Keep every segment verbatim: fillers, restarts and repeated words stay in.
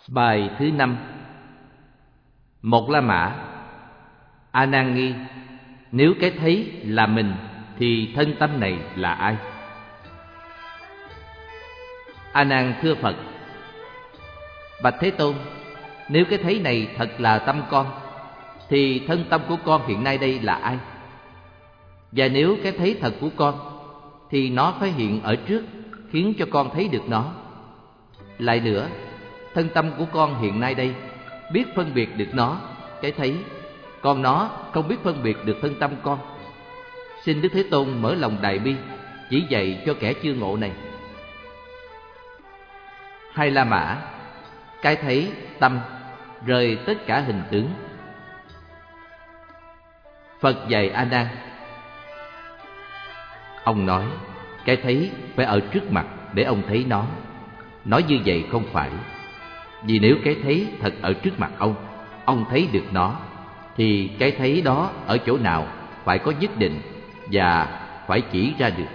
Bài thứ năm. Một La Mã. A Nan nghi: nếu cái thấy là mình thì thân tâm này là ai? A Nan thưa Phật: bạch Thế Tôn, nếu cái thấy này thật là tâm con thì thân tâm của con hiện nay đây là ai? Và nếu cái thấy thật của con thì nó phải hiện ở trước khiến cho con thấy được nó. Lại nữa, thân tâm của con hiện nay đây biết phân biệt được nó, cái thấy, còn nó không biết phân biệt được thân tâm con. Xin Đức Thế Tôn mở lòng đại bi chỉ dạy cho kẻ chưa ngộ này. Hai La Mã. Cái thấy tâm rời tất cả hình tướng. Phật dạy A Nan. Ông nói cái thấy phải ở trước mặt để ông thấy nó. Nói như vậy không phải. Vì nếu cái thấy thật ở trước mặt ông, ông thấy được nó, thì cái thấy đó ở chỗ nào phải có nhất định và phải chỉ ra được.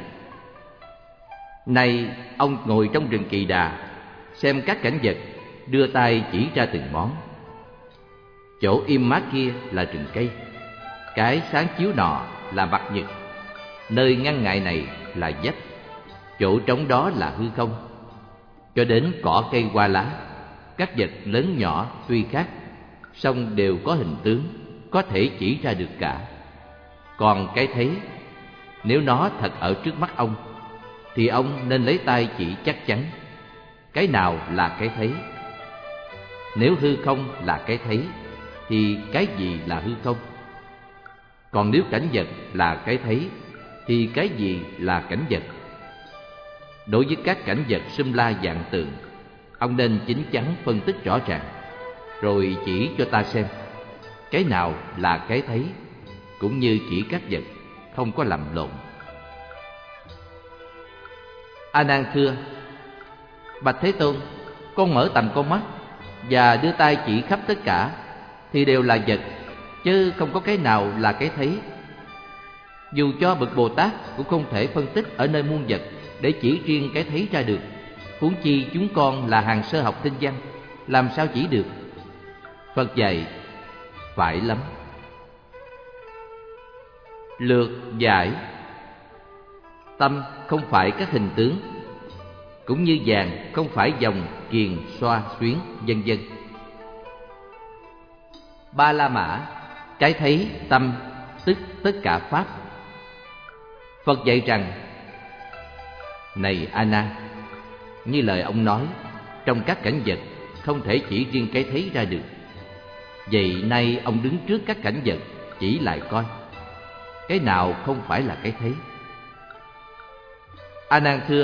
Nay ông ngồi trong rừng Kỳ Đà, xem các cảnh vật, đưa tay chỉ ra từng món. Chỗ im mát kia là rừng cây, cái sáng chiếu nọ là mặt nhật, nơi ngăn ngại này là vách, chỗ trống đó là hư không, cho đến cỏ cây hoa lá, các vật lớn nhỏ tuy khác, song đều có hình tướng, có thể chỉ ra được cả. Còn cái thấy, nếu nó thật ở trước mắt ông, thì ông nên lấy tay chỉ chắc chắn. Cái nào là cái thấy? Nếu hư không là cái thấy, thì cái gì là hư không? Còn nếu cảnh vật là cái thấy, thì cái gì là cảnh vật? Đối với các cảnh vật sum la vạn tượng, ông nên chín chắn phân tích rõ ràng, rồi chỉ cho ta xem cái nào là cái thấy, cũng như chỉ các vật, không có lầm lộn. A Nan thưa: bạch Thế Tôn, con mở tầm con mắt và đưa tay chỉ khắp tất cả thì đều là vật, chứ không có cái nào là cái thấy. Dù cho bậc Bồ Tát cũng không thể phân tích ở nơi muôn vật để chỉ riêng cái thấy ra được, huống chi chúng con là hàng sơ học tinh văn, làm sao chỉ được? Phật dạy: phải lắm. Lược giải. Tâm không phải các hình tướng, cũng như vàng không phải dòng, kiền, xoa, xuyến, vân vân. Ba La Mã. Cái thấy tâm tức tất cả pháp. Phật dạy rằng: này A Nan, như lời ông nói, trong các cảnh vật không thể chỉ riêng cái thấy ra được. Vậy nay ông đứng trước các cảnh vật, chỉ lại coi cái nào không phải là cái thấy. A Nan thưa: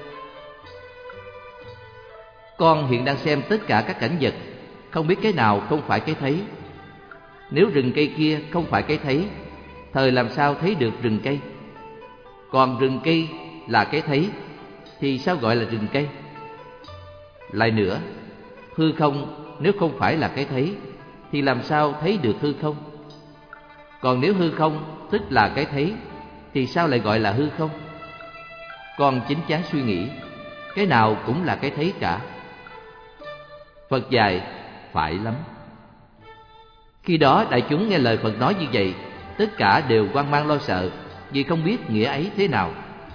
con hiện đang xem tất cả các cảnh vật, không biết cái nào không phải cái thấy. Nếu rừng cây kia không phải cái thấy, thời làm sao thấy được rừng cây? Còn rừng cây là cái thấy, thì sao gọi là rừng cây? Lại nữa, hư không nếu không phải là cái thấy, thì làm sao thấy được hư không? Còn nếu hư không tức là cái thấy, thì sao lại gọi là hư không? Con chín chắn suy nghĩ, cái nào cũng là cái thấy cả. Phật dạy: phải lắm. Khi đó đại chúng nghe lời Phật nói như vậy, tất cả đều hoang mang lo sợ, vì không biết nghĩa ấy thế nào.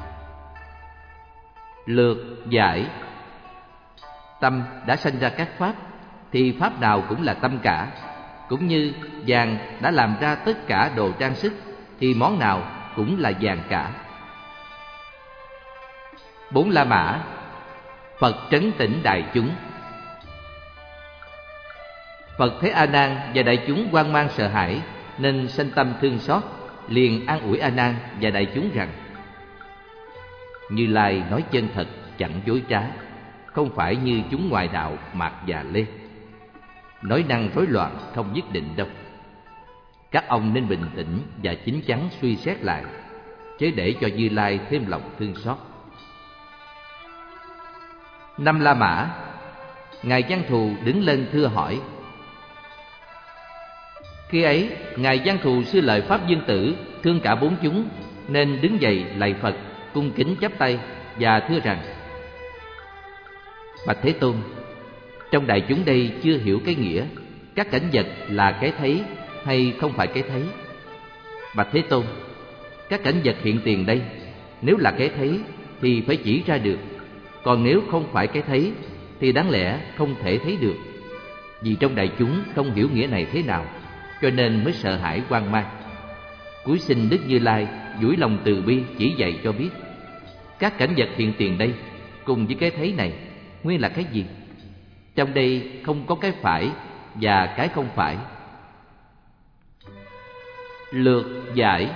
Lược giải. Tâm đã sanh ra các pháp, thì pháp nào cũng là tâm cả. Cũng như vàng đã làm ra tất cả đồ trang sức, thì món nào cũng là vàng cả. Bốn La Mã. Phật trấn tĩnh đại chúng. Phật thấy A Nan và đại chúng hoang mang sợ hãi, nên sanh tâm thương xót, liền an ủi A Nan và đại chúng rằng: Như Lai nói chân thật, chẳng dối trá, không phải như chúng ngoài đạo Mạt và Lê. Nói năng rối loạn không nhất định đâu. Các ông nên bình tĩnh và chín chắn suy xét lại, chớ để cho Như Lai thêm lòng thương xót. Năm La Mã. Ngài Văn Thù đứng lên thưa hỏi. Khi ấy, Ngài Văn Thù xưa lợi Pháp Dương Tử thương cả bốn chúng, nên đứng dậy lạy Phật, cung kính chắp tay và thưa rằng: bạch Thế Tôn, Trong đại chúng đây chưa hiểu cái nghĩa các cảnh vật là cái thấy hay không phải cái thấy. Bạch Thế Tôn, các cảnh vật hiện tiền đây, nếu là cái thấy thì phải chỉ ra được, còn nếu không phải cái thấy thì đáng lẽ không thể thấy được. Vì trong đại chúng không hiểu nghĩa này thế nào, cho nên mới sợ hãi hoang mang. Cúi xin Đức Như Lai duỗi lòng từ bi chỉ dạy cho biết các cảnh vật hiện tiền đây cùng với cái thấy này nguyên là cái gì. Trong đây không có cái phải và cái không phải. Lược giải.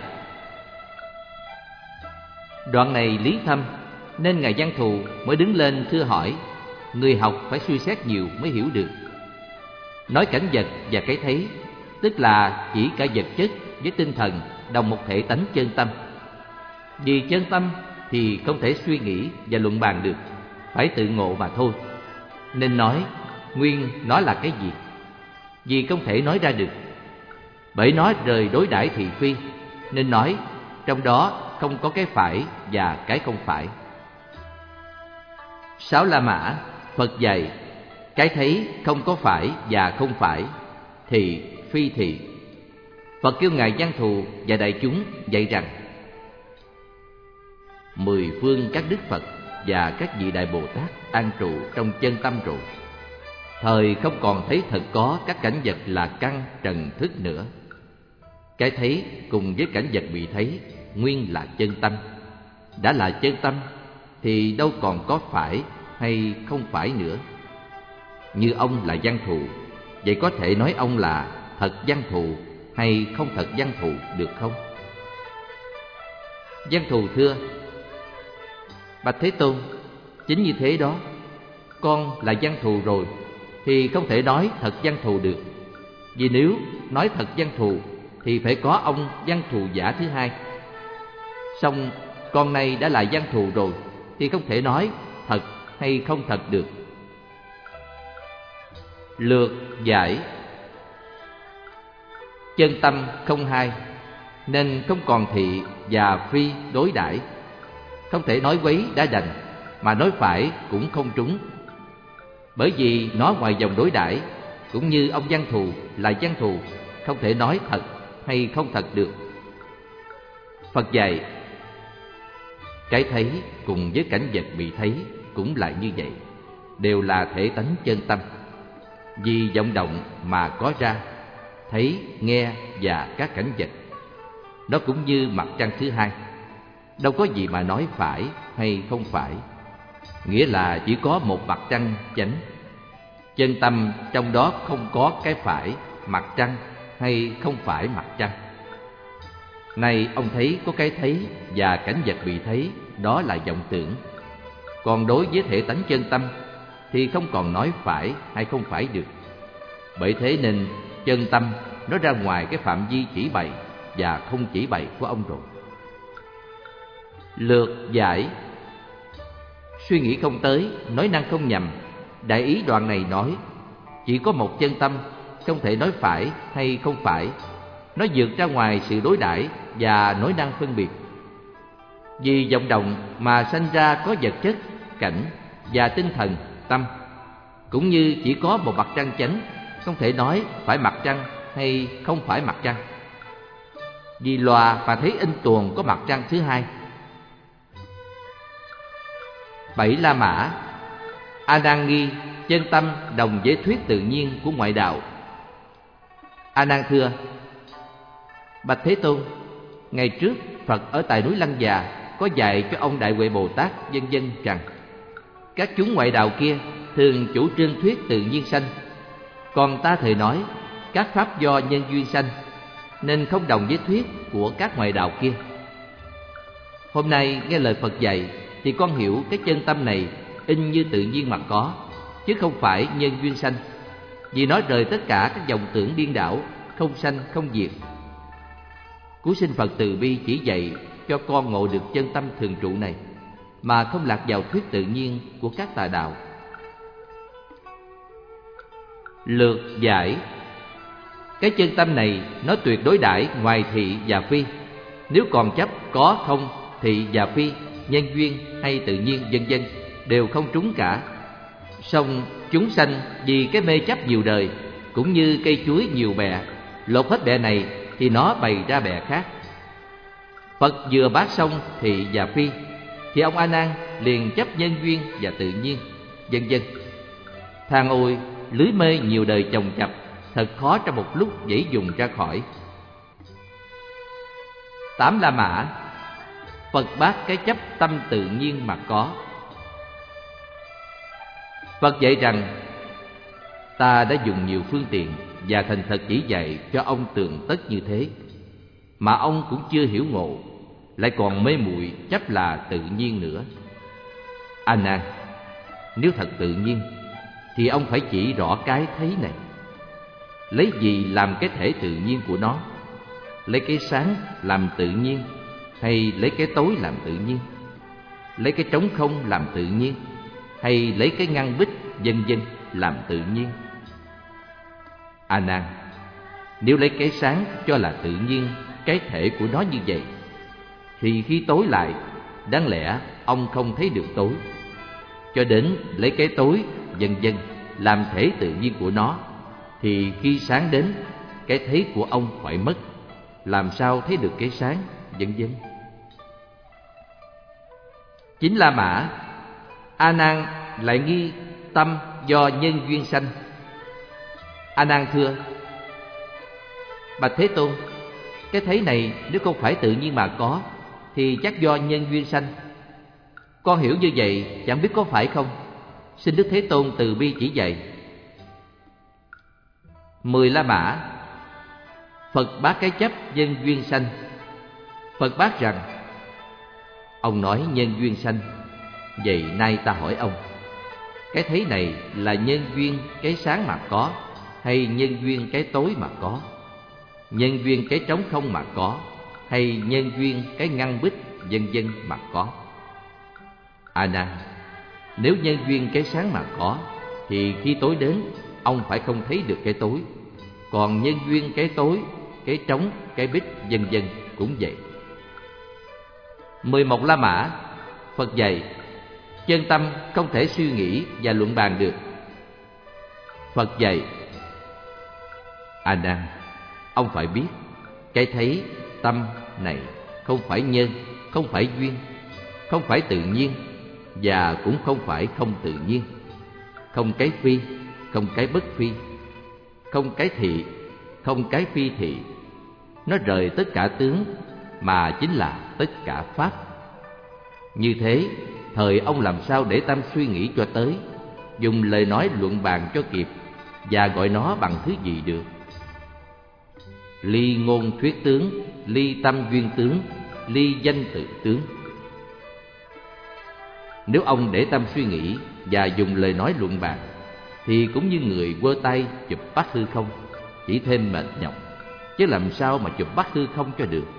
Đoạn này lý thâm, nên Ngài Văn Thù mới đứng lên thưa hỏi. Người học phải suy xét nhiều mới hiểu được. Nói cảnh vật và cái thấy, tức là chỉ cả vật chất với tinh thần đồng một thể tánh chân tâm. Vì chân tâm thì không thể suy nghĩ và luận bàn được, phải tự ngộ mà thôi. Nên nói nguyên nó là cái gì, vì không thể nói ra được. Bởi nó rời đối đãi thị phi, nên nói trong đó không có cái phải và cái không phải. Sáu La Mã, Phật dạy cái thấy không có phải và không phải, thị phi thị. Phật kêu Ngài Văn Thù và đại chúng dạy rằng mười phương các đức Phật và các vị đại Bồ Tát an trụ trong chân tâm rồi, thời không còn thấy thật có các cảnh vật là căn trần thức nữa. Cái thấy cùng với cảnh vật bị thấy nguyên là chân tâm. Đã là chân tâm thì đâu còn có phải hay không phải nữa. Như ông là Văn Thù, vậy có thể nói ông là thật Văn Thù hay không thật Văn Thù được không? Văn Thù thưa: Bạch Thế Tôn, chính như thế đó. Con là Văn Thù rồi thì không thể nói thật Văn Thù được. Vì nếu nói thật Văn Thù thì phải có ông Văn Thù giả thứ hai. Song con này đã là Văn Thù rồi thì không thể nói thật hay không thật được. Lược giải. Chân tâm không hai, nên không còn thị và phi đối đãi. Không thể nói quấy đã đành, mà nói phải cũng không trúng. Bởi vì nó ngoài vòng đối đãi, cũng như ông Văn Thù là Văn Thù, không thể nói thật hay không thật được. Phật dạy cái thấy cùng với cảnh vật bị thấy cũng là như vậy, đều là thể tánh chân tâm. Vì vọng động mà có ra thấy, nghe và các cảnh vật. Nó cũng như mặt trăng thứ hai, đâu có gì mà nói phải hay không phải. Nghĩa là chỉ có một mặt trăng chánh. Chân tâm trong đó không có cái phải mặt trăng hay không phải mặt trăng. Này ông thấy có cái thấy và cảnh vật bị thấy, đó là vọng tưởng. Còn đối với thể tánh chân tâm thì không còn nói phải hay không phải được. Bởi thế nên chân tâm nó ra ngoài cái phạm vi chỉ bày và không chỉ bày của ông rồi. Lược giải. Suy nghĩ không tới, nói năng không nhầm. Đại ý đoạn này nói chỉ có một chân tâm, không thể nói phải hay không phải. Nó vượt ra ngoài sự đối đãi và nói năng phân biệt. Vì vọng động mà sanh ra có vật chất, cảnh và tinh thần, tâm. Cũng như chỉ có một mặt trăng chánh, không thể nói phải mặt trăng hay không phải mặt trăng. Vì lòa và thấy in tuồng có mặt trăng thứ hai. Bảy La Mã. A Nan nghi chân tâm đồng với thuyết tự nhiên của ngoại đạo. A Nan thưa: Bạch Thế Tôn, ngày trước Phật ở tại núi Lăng Già có dạy cho ông Đại Huệ Bồ Tát vân vân rằng các chúng ngoại đạo kia thường chủ trương thuyết tự nhiên sanh, còn ta thời nói các pháp do nhân duyên sanh, nên không đồng với thuyết của các ngoại đạo kia. Hôm nay nghe lời Phật dạy thì con hiểu cái chân tâm này in như tự nhiên mà có, chứ không phải nhân duyên sanh. Vì nó rời tất cả các vọng tưởng điên đảo, không sanh không diệt. Cúi xin Phật từ bi chỉ dạy cho con ngộ được chân tâm thường trụ này, mà không lạc vào thuyết tự nhiên của các tà đạo. Lược giải. Cái chân tâm này nó tuyệt đối đãi ngoài thị và phi. Nếu còn chấp có không, thị và phi, nhân duyên hay tự nhiên vân vân đều không trúng cả. Song Chúng sanh vì cái mê chấp nhiều đời, cũng như cây chuối nhiều bẹ, lột hết bẹ này thì nó bày ra bẹ khác. Phật vừa bát xong thì và phi, thì ông A Nan liền chấp nhân duyên và tự nhiên, vân vân. Than ôi, lưới mê nhiều đời chồng chập, thật khó trong một lúc dễ dùng ra khỏi. Tám La Mã. Phật bát cái chấp tâm tự nhiên mà có. Phật dạy rằng ta đã dùng nhiều phương tiện và thành thật chỉ dạy cho ông tường tất như thế, mà ông cũng chưa hiểu ngộ, lại còn mê muội chấp là tự nhiên nữa. A Nan, nếu thật tự nhiên thì ông phải chỉ rõ cái thấy này. Lấy gì làm cái thể tự nhiên của nó? Lấy cái sáng làm tự nhiên, hay lấy cái tối làm tự nhiên? Lấy cái trống không làm tự nhiên, hay lấy cái ngăn bích vân vân làm tự nhiên? A Nan, nếu lấy cái sáng cho là tự nhiên cái thể của nó như vậy, thì khi tối lại, đáng lẽ ông không thấy được tối. Cho đến lấy cái tối vân vân làm thể tự nhiên của nó, thì khi sáng đến, cái thấy của ông phải mất, làm sao thấy được cái sáng, vân vân. Chính La Mã. A Nan lại nghi tâm do nhân duyên sanh. A Nan thưa: Bạch Thế Tôn, cái thấy này nếu không phải tự nhiên mà có, thì chắc do nhân duyên sanh. Con hiểu như vậy, chẳng biết có phải không? Xin Đức Thế Tôn từ bi chỉ dạy. Mười La Mã. Phật bác cái chấp nhân duyên sanh. Phật bác rằng: Ông nói nhân duyên sanh, vậy nay ta hỏi ông, cái thấy này là nhân duyên cái sáng mà có, hay nhân duyên cái tối mà có? Nhân duyên cái trống không mà có, hay nhân duyên cái ngăn bích vân vân mà có? A Nan, nếu nhân duyên cái sáng mà có, thì khi tối đến, ông phải không thấy được cái tối. Còn nhân duyên cái tối, cái trống, cái bích vân vân cũng vậy. Mười một La Mã. Phật dạy chân tâm không thể suy nghĩ và luận bàn được. Phật dạy: A Nan, ông phải biết, cái thấy tâm này không phải nhân, không phải duyên, không phải tự nhiên, và cũng không phải không tự nhiên. Không cái phi, không cái bất phi, không cái thị, không cái phi thị. Nó rời tất cả tướng, mà chính là tất cả pháp. Như thế, thời ông làm sao để tâm suy nghĩ cho tới, dùng lời nói luận bàn cho kịp, và gọi nó bằng thứ gì được? Ly ngôn thuyết tướng, ly tâm duyên tướng, ly danh tự tướng. Nếu ông để tâm suy nghĩ và dùng lời nói luận bàn, thì cũng như người quơ tay chụp bắt hư không, chỉ thêm mệt nhọc, chứ làm sao mà chụp bắt hư không cho được.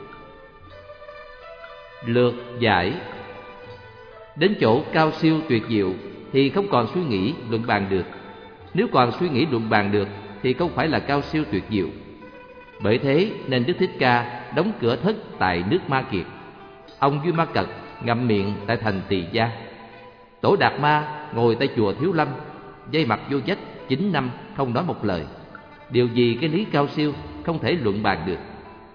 Lược giải. Đến chỗ cao siêu tuyệt diệu thì không còn suy nghĩ luận bàn được. Nếu còn suy nghĩ luận bàn được thì không phải là cao siêu tuyệt diệu. Bởi thế nên Đức Thích Ca đóng cửa thất tại nước Ma Kiệt, ông Duy Ma Cật ngậm miệng tại thành Tỳ Gia, Tổ Đạt Ma ngồi tại chùa Thiếu Lâm, dây mặt vô vách chín năm không nói một lời. Điều gì cái lý cao siêu không thể luận bàn được.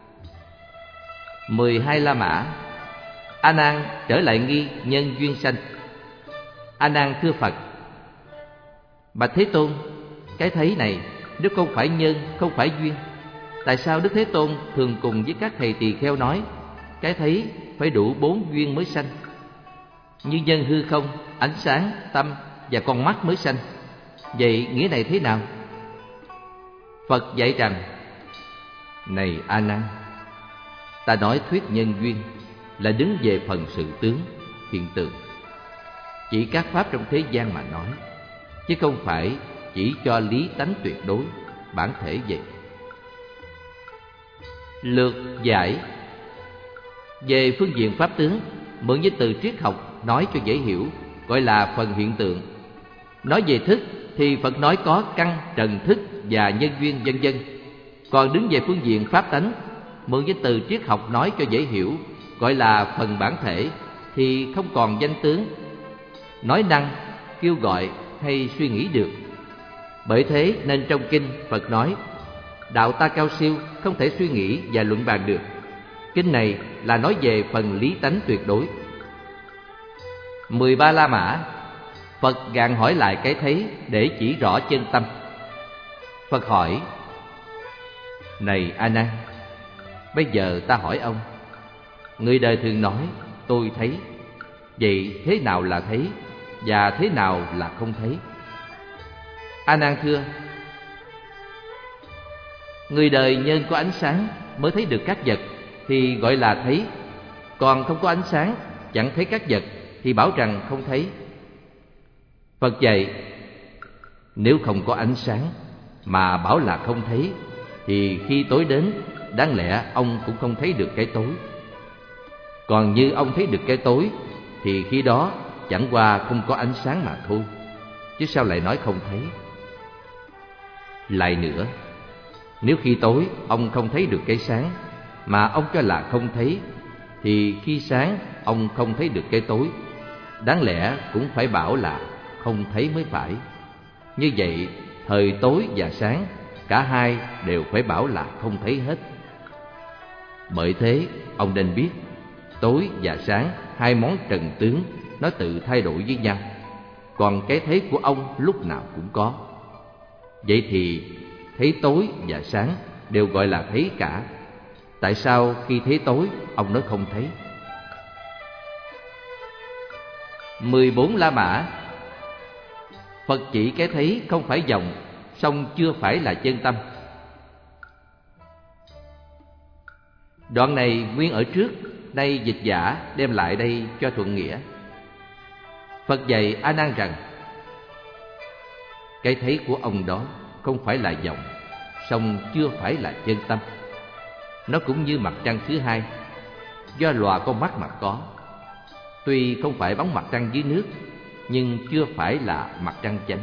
Mười hai La Mã. A Nan trở lại nghi nhân duyên sanh. A Nan thưa Phật: Bạch Thế Tôn, cái thấy này nếu không phải nhân, không phải duyên, tại sao Đức Thế Tôn thường cùng với các thầy tỳ kheo nói cái thấy phải đủ bốn duyên mới sanh? Như nhân hư không, ánh sáng, tâm và con mắt mới sanh. Vậy nghĩa này thế nào? Phật dạy rằng: Này A Nan, ta nói thuyết nhân duyên là đứng về phần sự tướng, hiện tượng, chỉ các pháp trong thế gian mà nói, chứ không phải chỉ cho lý tánh tuyệt đối, bản thể vậy. Lược giải. Về phương diện pháp tướng, mượn với từ triết học nói cho dễ hiểu, gọi là phần hiện tượng. Nói về thức thì Phật nói có căn, trần thức và nhân duyên vân vân. Còn đứng về phương diện pháp tánh, mượn với từ triết học nói cho dễ hiểu, gọi là phần bản thể, thì không còn danh tướng, nói năng, kêu gọi hay suy nghĩ được. Bởi thế nên trong kinh Phật nói, đạo ta cao siêu, không thể suy nghĩ và luận bàn được. Kinh này là nói về phần lý tánh tuyệt đối. Mười ba La Mã, Phật gạn hỏi lại cái thấy để chỉ rõ chân tâm. Phật hỏi: Này A Nan, bây giờ ta hỏi ông, người đời thường nói tôi thấy, vậy thế nào là thấy và thế nào là không thấy? A Nan thưa: Người đời nhân có ánh sáng mới thấy được các vật thì gọi là thấy, còn không có ánh sáng chẳng thấy các vật thì bảo rằng không thấy. Phật dạy: Nếu không có ánh sáng mà bảo là không thấy thì khi tối đến, đáng lẽ ông cũng không thấy được cái tối. Còn như ông thấy được cái tối thì khi đó chẳng qua không có ánh sáng mà thôi, chứ sao lại nói không thấy? Lại nữa, nếu khi tối ông không thấy được cái sáng mà ông cho là không thấy, thì khi sáng ông không thấy được cái tối, đáng lẽ cũng phải bảo là không thấy mới phải. Như vậy, thời tối và sáng, cả hai đều phải bảo là không thấy hết. Bởi thế, ông nên biết, tối và sáng, hai món trần tướng, nó tự thay đổi với nhau, còn cái thấy của ông lúc nào cũng có. Vậy thì, thấy tối và sáng đều gọi là thấy cả. Tại sao khi thấy tối, ông nói không thấy? Mười bốn La Mã, Phật chỉ cái thấy không phải vọng, song chưa phải là chân tâm. Đoạn này nguyên ở trước, nay dịch giả đem lại đây cho thuận nghĩa. Phật dạy A Nan rằng, cái thấy của ông đó không phải là vọng, song chưa phải là chân tâm. Nó cũng như mặt trăng thứ hai, do lòa con mắt mà có. Tuy không phải bóng mặt trăng dưới nước, nhưng chưa phải là mặt trăng chánh.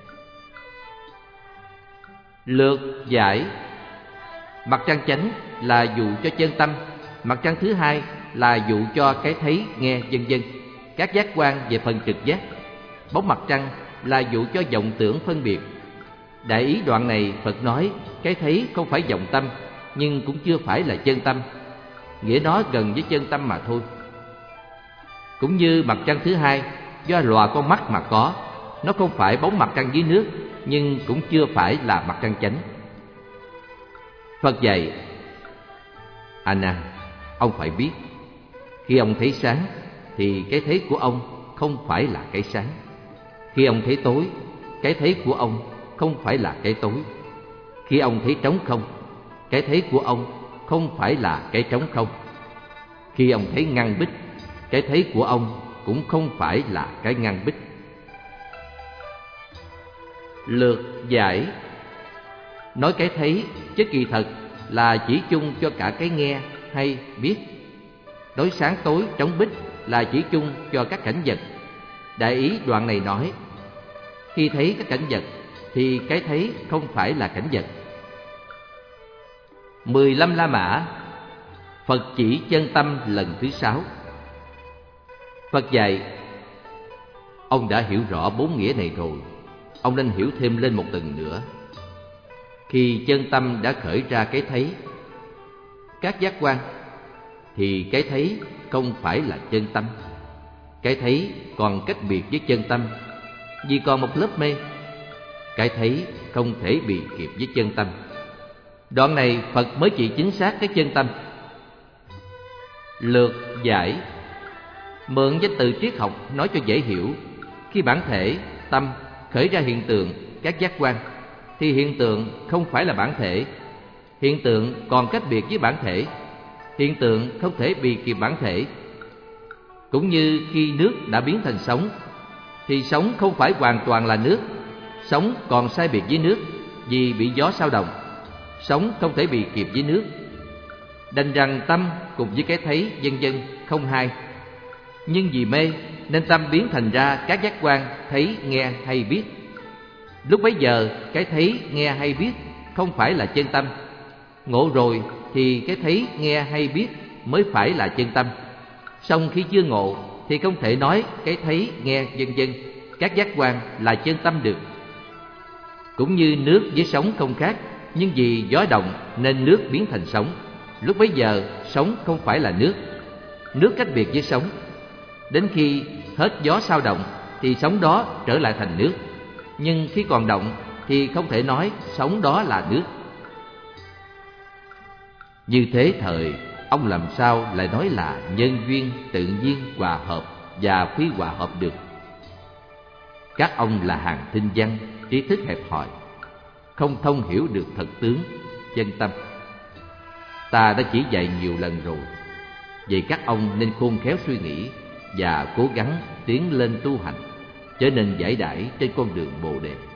Lược giải: mặt trăng chánh là dụ cho chân tâm, mặt trăng thứ hai là dụ cho cái thấy, nghe, vân vân, các giác quan về phần trực giác. Bóng mặt trăng là dụ cho vọng tưởng phân biệt. Đại ý đoạn này Phật nói cái thấy không phải vọng tâm, nhưng cũng chưa phải là chân tâm, nghĩa nó gần với chân tâm mà thôi. Cũng như mặt trăng thứ hai, do lòa con mắt mà có, nó không phải bóng mặt trăng dưới nước, nhưng cũng chưa phải là mặt trăng chánh. Phật dạy: A Nan, ông phải biết, khi ông thấy sáng thì cái thấy của ông không phải là cái sáng. Khi ông thấy tối, cái thấy của ông không phải là cái tối. Khi ông thấy trống không, cái thấy của ông không phải là cái trống không. Khi ông thấy ngăn bích, cái thấy của ông cũng không phải là cái ngăn bích. Lược giải: nói cái thấy chứ kỳ thật là chỉ chung cho cả cái nghe hay biết. Nói sáng tối trống bích là chỉ chung cho các cảnh vật. Đại ý đoạn này nói, khi thấy các cảnh vật thì cái thấy không phải là cảnh vật. Mười lăm La Mã, Phật chỉ chân tâm lần thứ sáu. Phật dạy: ông đã hiểu rõ bốn nghĩa này rồi, ông nên hiểu thêm lên một tầng nữa. Khi chân tâm đã khởi ra cái thấy, các giác quan, thì cái thấy không phải là chân tâm. Cái thấy còn cách biệt với chân tâm, vì còn một lớp mê. Cái thấy không thể bị kịp với chân tâm. Đoạn này Phật mới chỉ chính xác cái chân tâm. Lược giải: mượn danh từ triết học nói cho dễ hiểu. Khi bản thể, tâm khởi ra hiện tượng, các giác quan, thì hiện tượng không phải là bản thể. Hiện tượng còn cách biệt với bản thể. Hiện tượng không thể bị kịp bản thể. Cũng như khi nước đã biến thành sóng, thì sóng không phải hoàn toàn là nước. Sóng còn sai biệt với nước vì bị gió xao động. Sóng không thể bị kịp với nước. Đành rằng tâm cùng với cái thấy vân vân không hai. Nhưng vì mê nên tâm biến thành ra các giác quan thấy, nghe hay biết. Lúc bấy giờ cái thấy, nghe hay biết không phải là chân tâm. Ngộ rồi thì cái thấy, nghe hay biết mới phải là chân tâm. Song khi chưa ngộ thì không thể nói cái thấy, nghe vân vân, các giác quan là chân tâm được. Cũng như nước với sóng không khác, nhưng vì gió động nên nước biến thành sóng. Lúc bấy giờ sóng không phải là nước, nước cách biệt với sóng. Đến khi hết gió sao động thì sóng đó trở lại thành nước, nhưng khi còn động thì không thể nói sóng đó là nước. Như thế thời, ông làm sao lại nói là nhân duyên tự nhiên hòa hợp và phi hòa hợp được? Các ông là hàng thinh văn, trí thức hẹp hòi, không thông hiểu được thật tướng, chân tâm. Ta đã chỉ dạy nhiều lần rồi, vậy các ông nên khôn khéo suy nghĩ và cố gắng tiến lên tu hành, trở nên giải đãi trên con đường Bồ Đề.